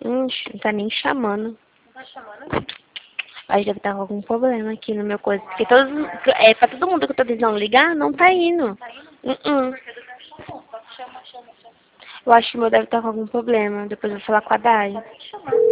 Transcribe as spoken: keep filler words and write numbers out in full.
Ixi, não tá nem chamando. Não tá chamando? Aí deve estar com algum problema aqui no meu coisa. Porque todos, é, pra todo mundo que eu tô tentando ligar, não tá indo. Tá indo? Uh -uh. Porque do tá chamando. Chama, chama, chama. Eu acho que o meu deve estar com algum problema. Depois eu vou falar com a Dai. Tá nem chamando.